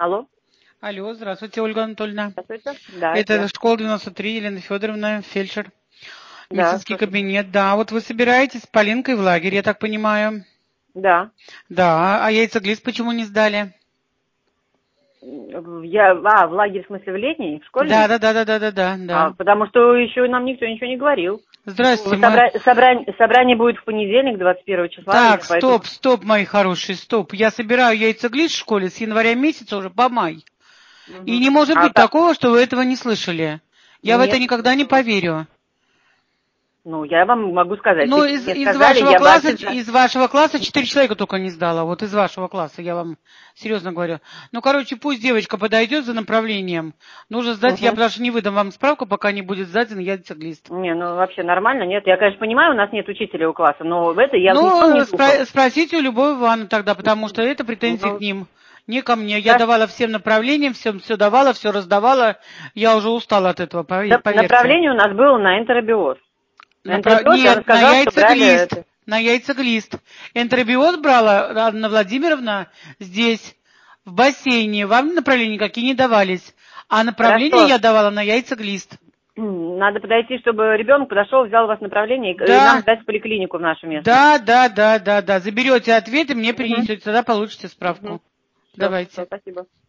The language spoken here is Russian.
Алло. Алло, здравствуйте, Ольга Анатольевна. Здравствуйте. Да, Это школа 93, Елена Федоровна, фельдшер. Да, Медицинский кабинет. Да, вот вы собираетесь с Полинкой в лагерь, я так понимаю. да. Да, а яйцеглист почему не сдали? В лагерь, в смысле, в летний, в школьный? Да. Потому что еще нам никто ничего не говорил. Здравствуйте, мы... Собрание будет в понедельник, 21 числа. Так, поэтому... стоп, мои хорошие, стоп. Я собираю яйцеглист в школе с января месяца уже по май. И не может быть такого, что вы этого не слышали. Я в это Нет. никогда не поверю. Ну, я вам могу сказать. Ну, Если бы мне из сказали, вашего я бы класса, обязательно... из вашего класса 4 человека только не сдала. Вот из вашего класса, я вам серьезно говорю. Ну, короче, пусть девочка подойдет за направлением. Нужно сдать, я даже не выдам вам справку, пока не будет сдать яйцеглист. Не, ну вообще нормально, нет. Я, конечно, понимаю, у нас нет учителя у класса, но в это я ни сном, ни Ну, духом. спросите у Любовь Ивановны тогда, потому что это претензии к ним. Не ко мне. Я давала всем направлениям, все давала, все раздавала. Я уже устала от этого, поверьте. Направление у нас было на энтеробиоз. Нет, на яйцеглист. На яйцеглист. Энтеробиоз брала Анна Владимировна здесь, в бассейне. Вам направления никакие не давались. А направление я давала на яйцеглист. Надо подойти, чтобы ребенок подошел, взял у вас направление и нам дать в поликлинику в нашу местную. Да. Заберете ответ и мне принесете, тогда получите справку. Давайте. Спасибо.